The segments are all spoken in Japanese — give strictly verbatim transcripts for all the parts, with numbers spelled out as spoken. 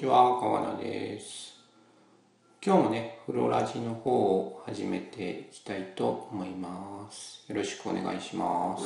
ちは、川田です。今日もね、フロラジの方を始めていきたいと思います。よろしくお願いします。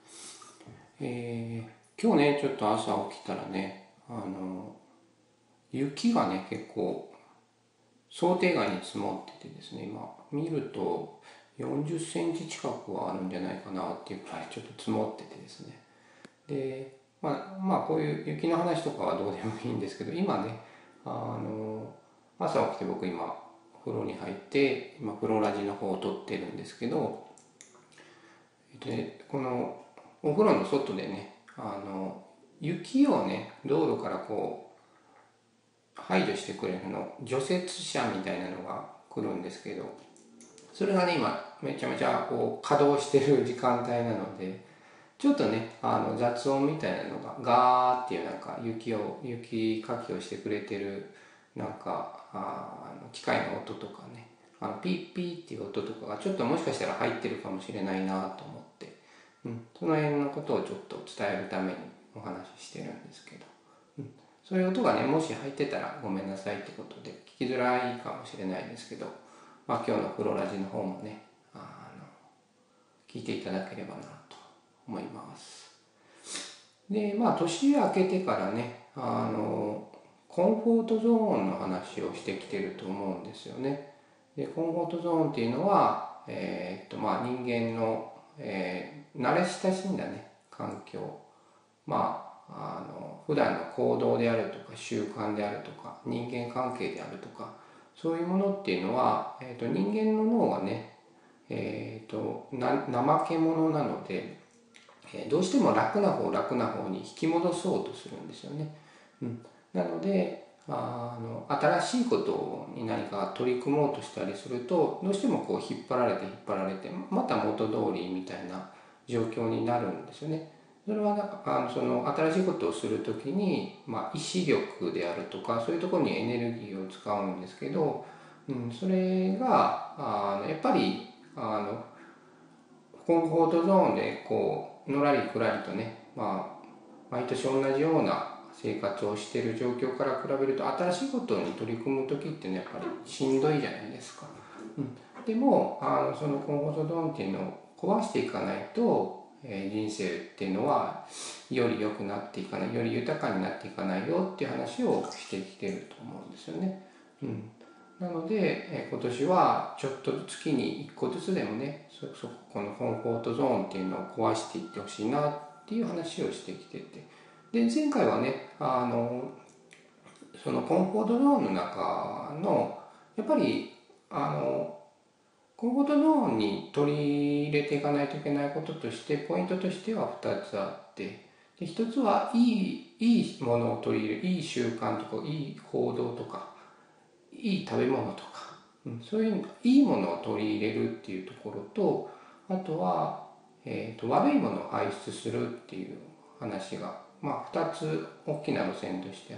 えー、今日ね、ちょっと朝起きたらね、あの、雪がね、結構想定外に積もっててですね、今見るとよんじゅっセンチ近くはあるんじゃないかなっていうくらいちょっと積もっててですね。で、まあ、まあこういう雪の話とかはどうでもいいんですけど、今ね、あの朝起きて僕今風呂に入って今フロラジの方を撮ってるんですけど、えっとね、このお風呂の外でね、あの雪をね道路からこう排除してくれるの除雪車みたいなのが来るんですけど、それがね今めちゃめちゃこう稼働してる時間帯なので、ちょっとねあの雑音みたいなのがガーっていうなんか雪を雪かきをしてくれてるなんかあの機械の音とかね、あのピーピーっていう音とかがちょっともしかしたら入ってるかもしれないなと思って、うん、その辺のことをちょっと伝えるためにお話ししてるんですけど、うん、そういう音がねもし入ってたらごめんなさいってことで聞きづらいかもしれないですけど、まあ、今日のフロラジの方もねあの聞いていただければなと思います。でまあ年明けてからねあのコンフォートゾーンの話をしてきてると思うんですよね。でコンフォートゾーンっていうのは、えー、っとまあ人間の、えー、慣れ親しんだね環境、まああの普段の行動であるとか習慣であるとか人間関係であるとか、そういうものっていうのは、えー、と人間の脳がね、えー、とな怠け者なので、えーどうしても楽な方楽な方に引き戻そうとするんですよね。うん、なのであの新しいことに何か取り組もうとしたりするとどうしてもこう引っ張られて引っ張られてまた元通りみたいな状況になるんですよね。それはあのその新しいことをするときに、まあ、意志力であるとかそういうところにエネルギーを使うんですけど、うん、それがあのやっぱりあのコンフォートゾーンでこうのらりくらりとね、まあ、毎年同じような生活をしている状況から比べると新しいことに取り組む時っていうのはやっぱりしんどいじゃないですか。うん、でもあのそのコンフォートゾーンっていうのを壊していかないと、えー、人生っていうのはより良くなっていかない、より豊かになっていかないよっていう話をしてきてると思うんですよね。うん、なので、えー、今年はちょっと月にいっこずつでもねそそこのコンフォートゾーンっていうのを壊していってほしいなっていう話をしてきてて、で前回はねあのそのコンフォートゾーンの中のやっぱりあのコンフォートゾーンに取り入れていかないといけないこととしてポイントとしてはふたつあって、でひとつはいいいいものを取り入れる、いい習慣とかいい行動とかいい食べ物とか、うん、そういういいものを取り入れるっていうところと、あとは、えー、と悪いものを排出するっていう話が、まあ、ふたつ大きな路線としてあって、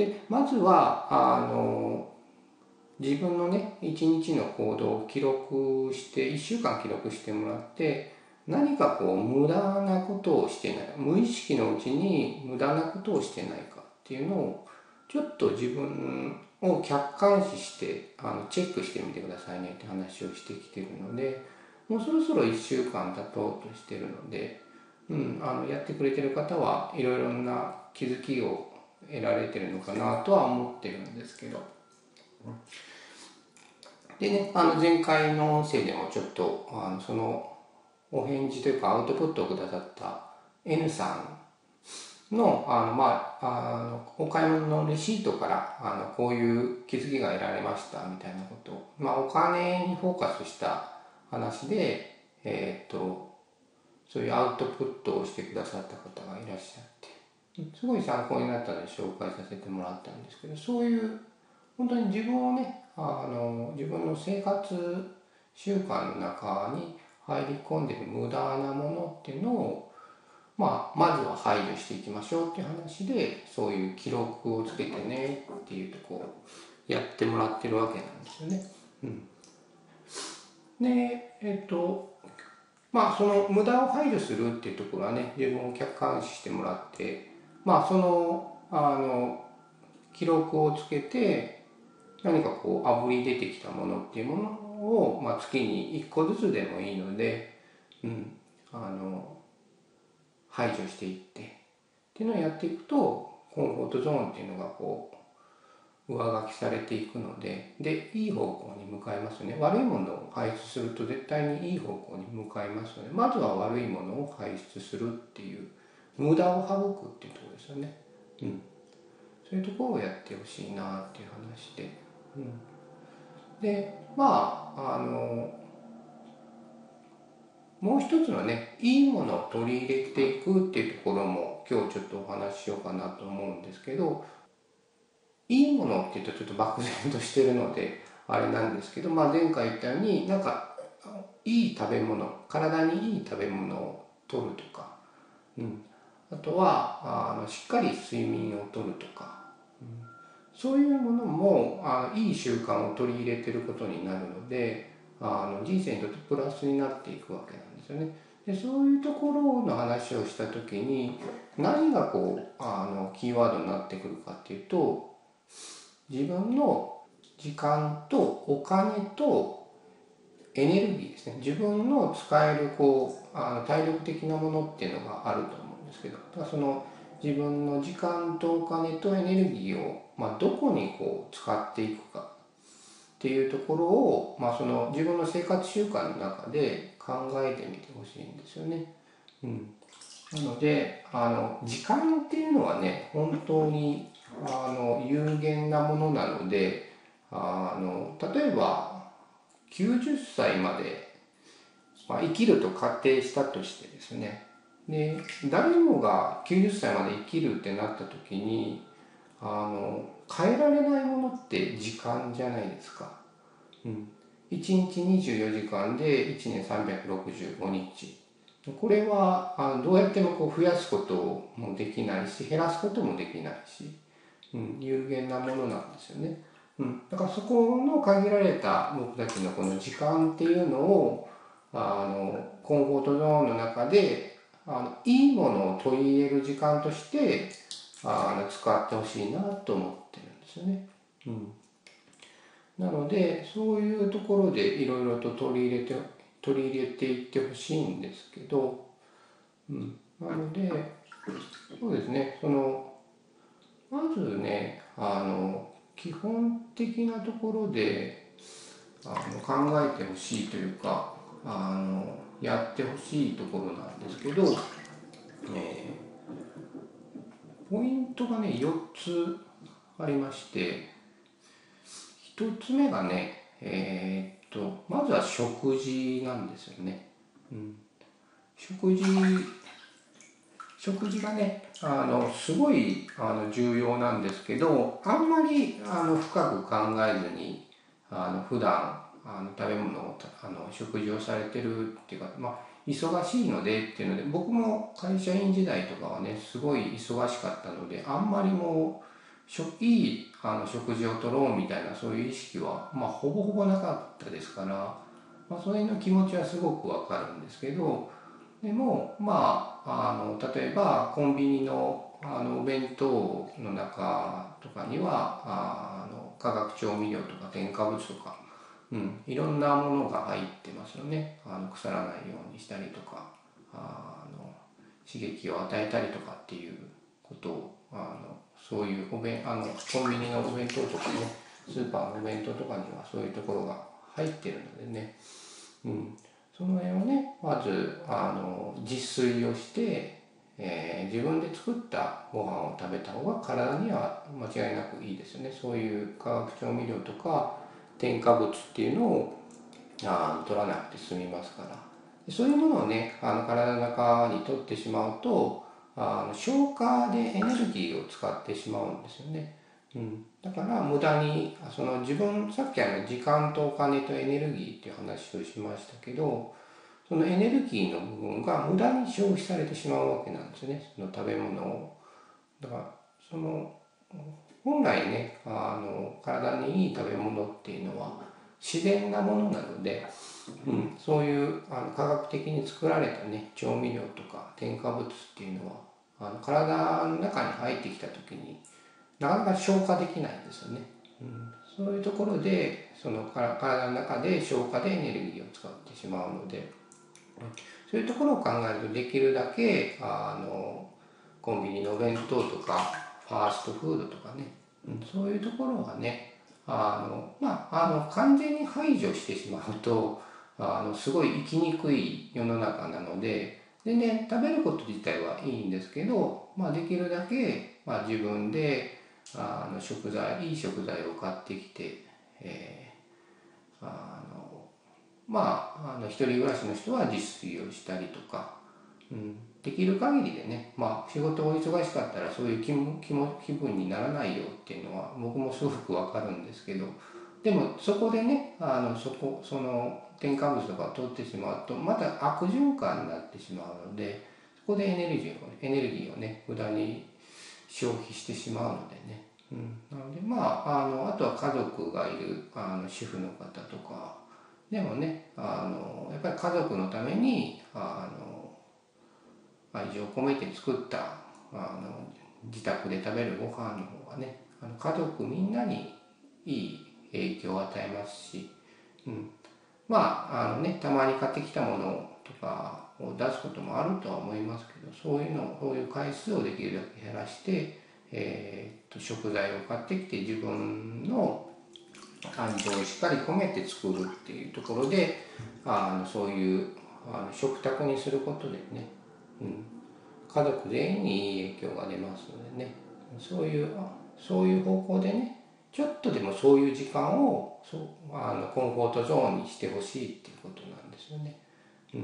でまずはあの自分のねいちにちの行動を記録していっしゅうかん記録してもらって、何かこう無駄なことをしてない、無意識のうちに無駄なことをしてないかっていうのをちょっと自分を客観視してあのチェックしてみてくださいねって話をしてきてるので、もうそろそろいっしゅうかん経とうとしてるので、うん、あのやってくれてる方はいろいろな気づきを得られてるのかなとは思ってるんですけど、でね、あの前回の音声でもちょっとあのそのお返事というかアウトプットをくださった N さんのあの、まあ、あのお買い物のレシートからあのこういう気づきが得られましたみたいなことを、まあ、お金にフォーカスした話で、えー、っとそういうアウトプットをしてくださった方がいらっしゃって、すごい参考になったので紹介させてもらったんですけど、そういう本当に自分をねあの自分の生活習慣の中に入り込んでいる無駄なものっていうのを、まあ、まずは排除していきましょうっていう話で、そういう記録をつけてねっていうとこをやってもらってるわけなんですよね。うん、でえっとまあその無駄を排除するっていうところはね自分を客観視してもらって、まあそのあの記録をつけて、何かこうあぶり出てきたものっていうものを、まあ、月にいっこずつでもいいので、うん、あの排除していってっていうのをやっていくと、コンフォートゾーンっていうのがこう上書きされていくので、でいい方向に向かいますよね。悪いものを排出すると絶対にいい方向に向かいますので、まずは悪いものを排出するっていう、無駄を省くっていうところですよね。うん、そういうところをやってほしいなっていう話で、うん、でまああのもう一つのね、いいものを取り入れていくっていうところも今日ちょっとお話ししようかなと思うんですけど、いいものっていうとちょっと漠然としてるのであれなんですけど、まあ、前回言ったようになんかいい食べ物、体にいい食べ物を取るとか、うん、あとはあのしっかり睡眠をとるとか、うん、そういうものもあいい習慣を取り入れてることになるので、あの人生にとってプラスになっていくわけなんですよね。でそういうところの話をした時に何がこうあのキーワードになってくるかっていうと、自分の時間とお金とエネルギーですね。自分の使えるこうあの体力的なものっていうのがあると思うんですけど、だからその自分の時間とお金とエネルギーを、まあ、どこにこう使っていくかっていうところを、まあ、その自分の生活習慣の中で考えてみてほしいんですよね。うん、なのであの時間っていうのはね、本当にあの有限なものなので、あの例えばきゅうじゅっさいまで、まあ、生きると仮定したとしてですね、で誰もがきゅうじゅっさいまで生きるってなった時に、あの変えられないものって時間じゃないですか。うん、いちにちにじゅうよじかんでいちねんさんびゃくろくじゅうごにち、これはあのどうやってもこう増やすこともできないし減らすこともできないし、うん、有限なものなんですよね。うん、だからそこの限られた僕たちのこの時間っていうのをあのコンフォートゾーンの中であのいいものを取り入れる時間としてあの使ってほしいなと思ってるんですよね。うん、なのでそういうところでいろいろと取り入れて取り入れていってほしいんですけど、うん、なのでそうですね、そのまずね、あの基本的なところであの考えてほしいというか、あのやってほしいところなんですけど、えーポイントがねよっつありまして、ひとつめがね、えーっとまずは食事なんですよね。うん、食事食事がねあのすごいあの重要なんですけど、あんまりあの深く考えずにあの普段あの食べ物をあの食事をされてるっていうか、まあ忙しいのでっていうので、僕も会社員時代とかはねすごい忙しかったので、あんまりもうしょいいあの食事をとろうみたいなそういう意識は、まあ、ほぼほぼなかったですから、まあ、それの気持ちはすごくわかるんですけど、でもまあ、あの例えばコンビニのあのお弁当の中とかにはあの化学調味料とか添加物とか、うん、いろんなものが入ってますよね。あの腐らないようにしたりとか、あの刺激を与えたりとかっていうことを、あのそういうお弁あのコンビニのお弁当とかね、スーパーのお弁当とかにはそういうところが入ってるのでね、うん、その辺をねまずあの自炊をして、えー自分で作ったご飯を食べた方が体には間違いなくいいですよね。そういう化学調味料とか添加物っていうのをあ取らなくて済みますから、そういうものをねあの体の中に取ってしまうと、あの消化でエネルギーを使ってしまうんですよね。うん、だから無駄にその自分さっきあの時間とお金とエネルギーっていう話をしましたけど、そのエネルギーの部分が無駄に消費されてしまうわけなんですよね、その食べ物を。だからその本来ねあの体にいい食べ物っていうのは自然なものなので、うん、そういうあの科学的に作られたね調味料とか添加物っていうのはあの体の中に入ってきた時になかなか消化できないんですよね。うん、そういうところでその体の中で消化でエネルギーを使ってしまうので、そういうところを考えるとできるだけあのコンビニのお弁当とかファーストフードとかね、うん、そういうところはねあの、まあ、あの完全に排除してしまうとあのすごい生きにくい世の中なので、全然食べること自体はいいんですけど、まあ、できるだけ、まあ、自分であの食材いい食材を買ってきて、えー、あのまああの一人暮らしの人は自炊をしたりとか、うん、できる限りでね、まあ、仕事お忙しかったらそういう気も気も気分にならないよっていうのは僕もすごくわかるんですけど、でもそこでねあのそこその添加物とかを取ってしまうとまた悪循環になってしまうので、そこでエネルギーをエネルギーをね無駄に消費してしまうのでね、うん、なのでまああのあとは家族がいるあの主婦の方とかでもねあのやっぱり家族のためにあの愛情を込めて作ったあの自宅で食べるご飯の方がねあの家族みんなにいい影響を与えますし、うん、まああのねたまに買ってきたものとかを出すこともあるとは思いますけど、そういうのそういう回数をできるだけ減らして、えー、と食材を買ってきて自分の愛情をしっかり込めて作るっていうところであのそういうあの食卓にすることでね、うん、家族全員にいい影響が出ますのでね、そういうそういう方向でねちょっとでもそういう時間をそうあのコンフォートゾーンにしてほしいっていうことなんですよね。うん、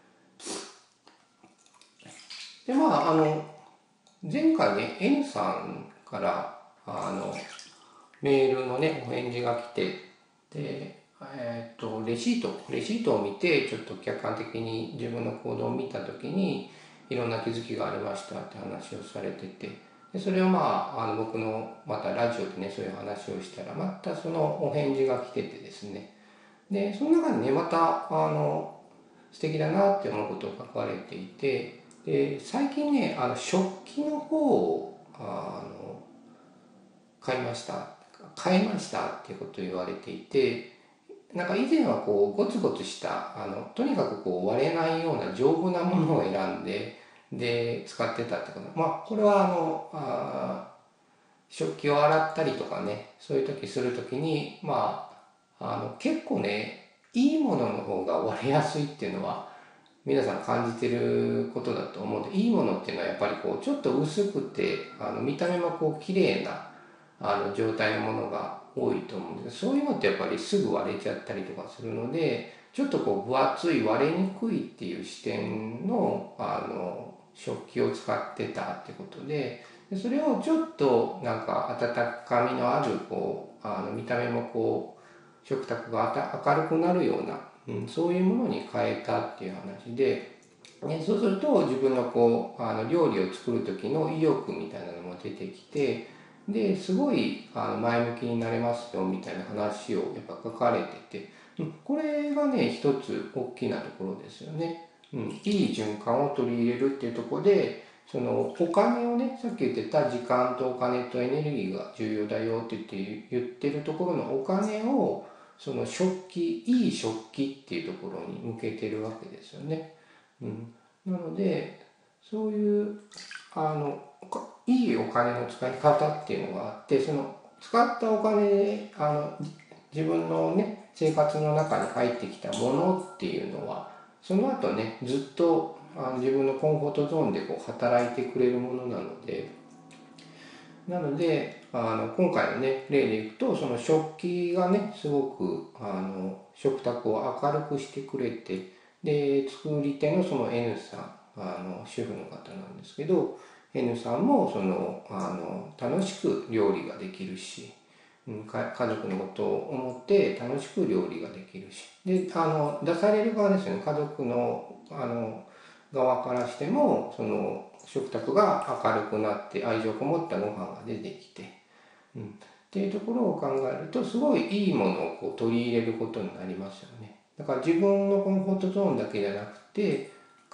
でまああの前回ね N さんからあのメールのねお返事が来て、でえー、とレシートレシートを見てちょっと客観的に自分の行動を見た時にいろんな気づきがありましたって話をされてて、でそれをまああの僕のまたラジオでねそういう話をしたらまたそのお返事が来ててですね、でその中にねまたあの素敵だなって思うことを書かれていて、で最近ねあの食器の方をあの買いました買いましたっていうことを言われていて、なんか以前はこうゴツゴツしたあのとにかくこう割れないような丈夫なものを選んでで使ってたってこと、まあこれはあのあ食器を洗ったりとかねそういう時する時にまああの結構ねいいものの方が割れやすいっていうのは皆さん感じてることだと思うんで、いいものっていうのはやっぱりこうちょっと薄くてあの見た目もこう綺麗なあの状態のものが多いと思うんですけど、そういうのってやっぱりすぐ割れちゃったりとかするので、ちょっとこう分厚い割れにくいっていう視点のあの食器を使ってたってことで、それをちょっとなんか温かみのあるこうあの見た目もこう食卓が明るくなるような、うん、そういうものに変えたっていう話で、ね、そうすると自分のこうあの料理を作る時の意欲みたいなのも出てきて、ですごいあの前向きになれますよみたいな話をやっぱ書かれてて、うん、これがね一つ大きなところですよね。うん、いい循環を取り入れるっていうところで、そのお金をねさっき言ってた時間とお金とエネルギーが重要だよって言って言ってるところのお金をその食器いい食器っていうところに向けてるわけですよね。うん、なのでそういうあのいいお金の使い方っていうのがあって、その使ったお金であの自分のね生活の中に入ってきたものっていうのはその後ねずっとあの自分のコンフォートゾーンでこう働いてくれるものなので、なのであの今回のね例でいくとその食器がねすごくあの食卓を明るくしてくれて、で作り手のその N さんあの主婦の方なんですけど、 N さんもそのあの楽しく料理ができるし、うん、家族のことを思って楽しく料理ができるし、であの出される側ですよね、家族のあの側からしてもその食卓が明るくなって愛情こもったご飯が出てきて、うん、っていうところを考えるとすごいいいものをこう取り入れることになりますよね。だから自分のコンフォートゾーンだけじゃなくて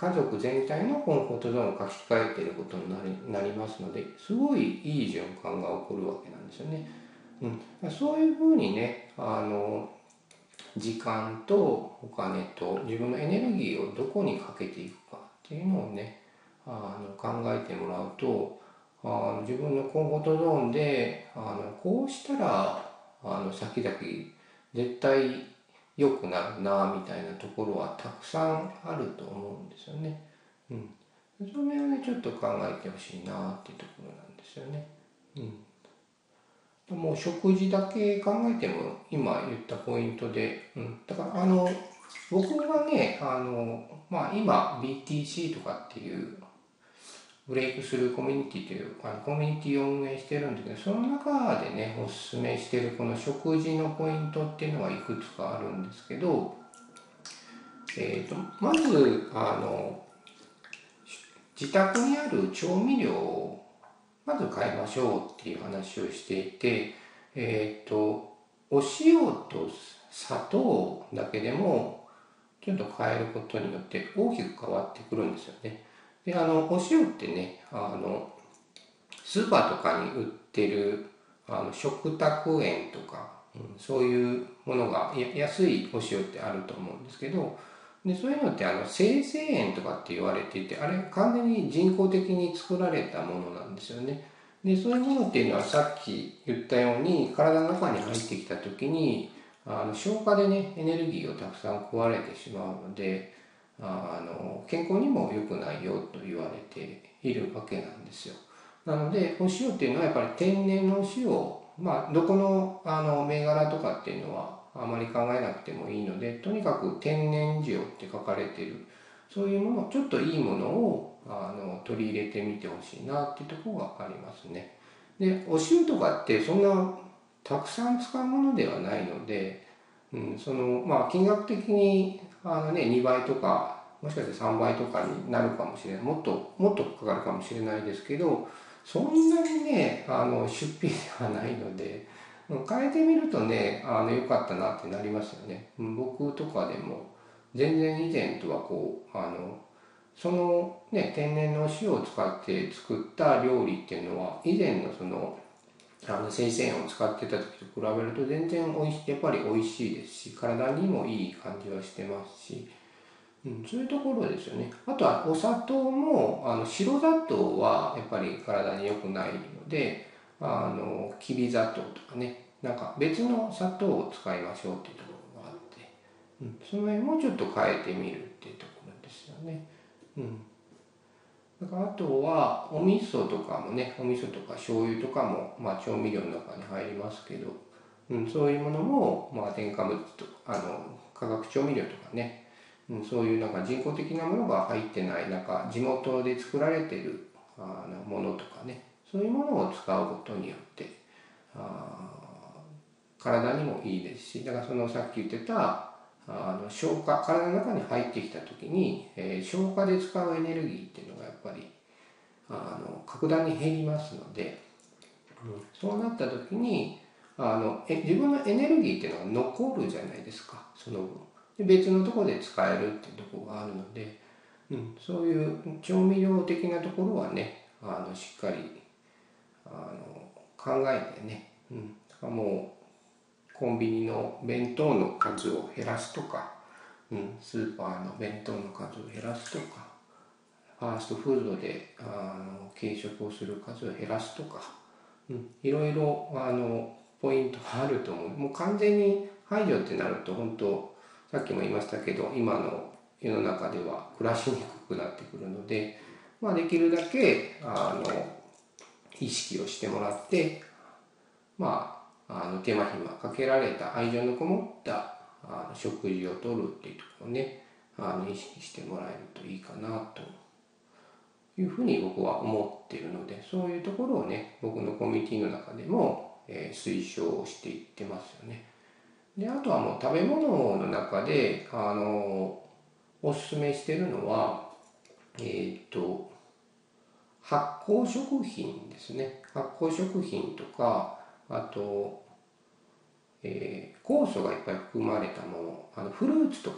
家族全体のコンフォートゾーンを書き換えていることになり、なりますので、すごいいい循環が起こるわけなんですよね。うん、そういうふうにね、あの時間とお金と自分のエネルギーをどこにかけていくかっていうのをね、あの考えてもらうと、あの自分のコンフォートゾーンであのこうしたらあの先々絶対良くなるなみたいなところはたくさんあると思うんですよね。うん、それをねちょっと考えてほしいなっていうところなんですよね。うん、もう食事だけ考えても今言ったポイントで、うん、だからあの僕がねあの、まあ、今 ビーティーシー とかっていうブレイクスルーコミュニティというあのコミュニティを運営してるんですけど、その中でねおすすめしてるこの食事のポイントっていうのはいくつかあるんですけど、えーと、まずあの自宅にある調味料をまず変えましょうっていう話をしていて、えーと、お塩と砂糖だけでもちょっと変えることによって大きく変わってくるんですよね。で、あのお塩ってね、あのスーパーとかに売ってるあの食卓塩とか、うん、そういうものが安いお塩ってあると思うんですけど、でそういうのってあの生成塩とかって言われていて、あれ完全に人工的に作られたものなんですよね。でそういうものっていうのはさっき言ったように体の中に入ってきた時にあの消化でねエネルギーをたくさん食われてしまうので、あの健康にも良くないよと言われているわけなんですよ。なのでお塩っていうのはやっぱり天然のお塩、まあどこのあの銘柄とかっていうのはあまり考えなくてもいいので、とにかく天然塩って書かれているそういうもの、ちょっといいものをあの取り入れてみてほしいなっていうところがありますね。でお塩とかってそんなたくさん使うものではないので、うん、そのまあ金額的にあの、ね、にばいとかもしかしてさんばいとかになるかもしれない、もっともっとかかるかもしれないですけど、そんなにねあの出費ではないので、変えてみるとねあの良かったなってなりますよね。僕とかでも全然以前とはこうあのそのね天然の塩を使って作った料理っていうのは以前のそのあの生鮮塩を使ってた時と比べると全然おいしい、やっぱり美味しいですし、体にもいい感じはしてますし、うん、そういうところですよね。あとはお砂糖もあの白砂糖はやっぱり体に良くないので、あのきび砂糖とかね、なんか別の砂糖を使いましょうっていうところがあって、うん、その辺もちょっと変えてみるっていうところですよね。うん、だからあとはお味噌とかもね、お味噌とか醤油とかも、まあ、調味料の中に入りますけど、うん、そういうものも、まあ、添加物とあの化学調味料とかね、うん、そういうなんか人工的なものが入ってない、なんか地元で作られているあのものとかね、そういうものを使うことによってあ体にもいいですし、だからそのさっき言ってたあの消化、体の中に入ってきた時に、えー消化で使うエネルギーっていうのがやっぱりあの格段に減りますので、うん、そうなった時にあのえ自分のエネルギーっていうのが残るじゃないですか、その分で別のところで使えるっていうところがあるので、うん、そういう調味料的なところはねあのしっかりあの考えてね、うん、だからもうコンビニの弁当の数を減らすとか、うん、スーパーの弁当の数を減らすとか、ファーストフードであの軽食をする数を減らすとか、うん、いろいろあのポイントがあると思う。もう完全に排除ってなると本当さっきも言いましたけど今の世の中では暮らしにくくなってくるので、まあ、できるだけあの意識をしてもらって、まあ、あの手間暇かけられた愛情のこもったあの食事をとるっていうところをねあの意識してもらえるといいかなというふうに僕は思っているので、そういうところをね僕のコミュニティの中でも、えー、推奨していってますよね。であとはもう食べ物の中であのおすすめしてるのはえっ、と発酵食品ですね。発酵食品とかあと、えー酵素がいっぱい含まれたもの、あのフルーツとか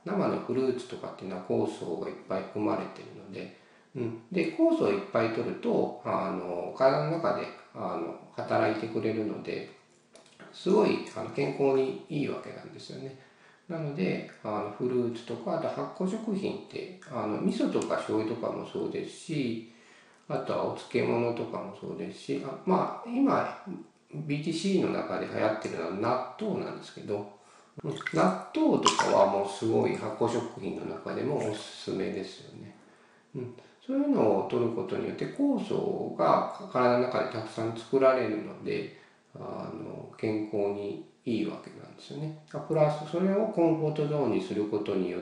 生のフルーツとかっていうのは酵素がいっぱい含まれてるので、うん、で酵素をいっぱい取るとあの体の中であの働いてくれるのですごいあの健康にいいわけなんですよね。なのであのフルーツとかあと発酵食品ってあの味噌とか醤油とかもそうですし、あとはお漬物とかもそうですし、あまあ今 ビーティーシー の中で流行ってるのは納豆なんですけど、納豆とかはもうすごい発酵食品の中でもおすすめですよね。うん、そういうのを取ることによって酵素が体の中でたくさん作られるのであの健康にいいわけなんですよね。プラスそれをコンフォートゾーンにすることによって、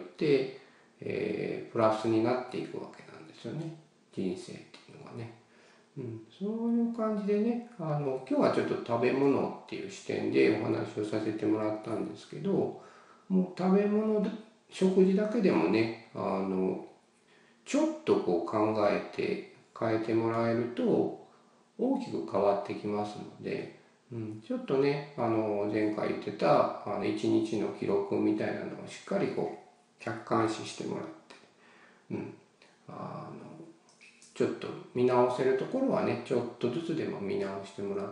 えー、プラスになっていくわけなんですよね、人生っていうのがね。うん、そういう感じでねあの今日はちょっと食べ物っていう視点でお話をさせてもらったんですけど、もう食べ物食事だけでもねあのちょっとこう考えて変えてもらえると大きく変わってきますので、うん、ちょっとねあの前回言ってたあのいちにちの記録みたいなのをしっかりこう客観視してもらって、うん、あのちょっと見直せるところはねちょっとずつでも見直してもらって、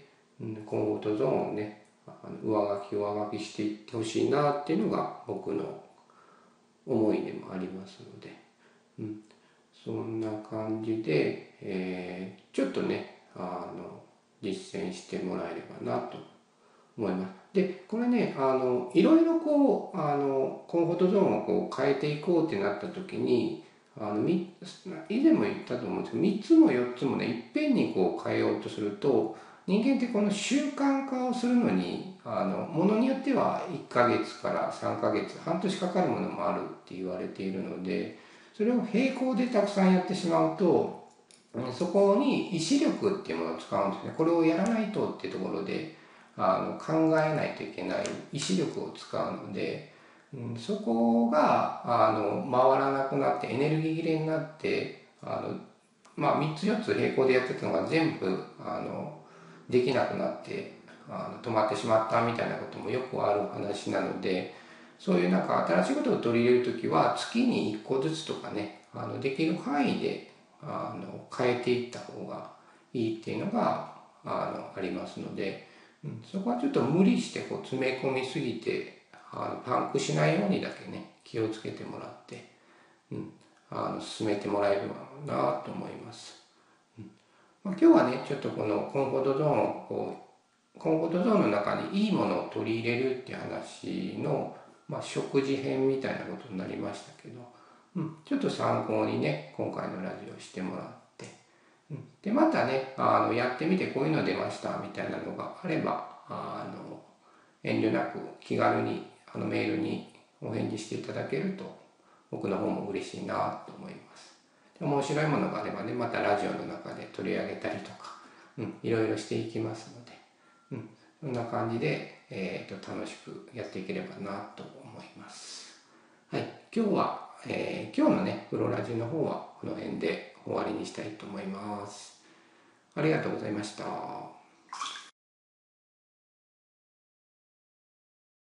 うん、コンフォートゾーンをねあの上書き上書きしていってほしいなっていうのが僕の思いでもありますので、うん、そんな感じで、えー、ちょっとねあの実践してもらえればなと思います。でこれねあのいろいろこうあのコンフォートゾーンをこう変えていこうってなった時にあの以前も言ったと思うんですけどみっつもよっつもねいっぺんにこう変えようとすると人間ってこの習慣化をするのにあのものによってはいっかげつからさんかげつ半年かかるものもあるって言われているので、それを並行でたくさんやってしまうとそこに意志力っていうものを使うんですね。これをやらないとっていうところであの考えないといけない意志力を使うので、うん、そこがあの回らなくなってエネルギー切れになってあの、まあ、みっつよっつ並行でやってたのが全部あのできなくなってあの止まってしまったみたいなこともよくある話なので、そういうなんか新しいことを取り入れる時は月にいっこずつとかねあのできる範囲であの変えていった方がいいっていうのがあのありますので、うん、そこはちょっと無理してこう詰め込みすぎてあのパンクしないようにだけね気をつけてもらって、うん、あの進めてもらえればなと思います。うんまあ、今日はねちょっとこのコンフォートゾーンをこうコンフォートゾーンの中にいいものを取り入れるっていう話の、まあ、食事編みたいなことになりましたけど、うん、ちょっと参考にね今回のラジオしてもらって、うん、でまたねあのやってみてこういうの出ましたみたいなのがあればあの遠慮なく気軽にあのメールにお返事していただけると僕の方も嬉しいなと思います。で面白いものがあればねまたラジオの中で取り上げたりとか、うん、いろいろしていきますので、うん、そんな感じで、えー、と楽しくやっていければなと思います。はい、今日は、えー、今日のねプロラジの方はこの辺で終わりにしたいと思います。ありがとうございました。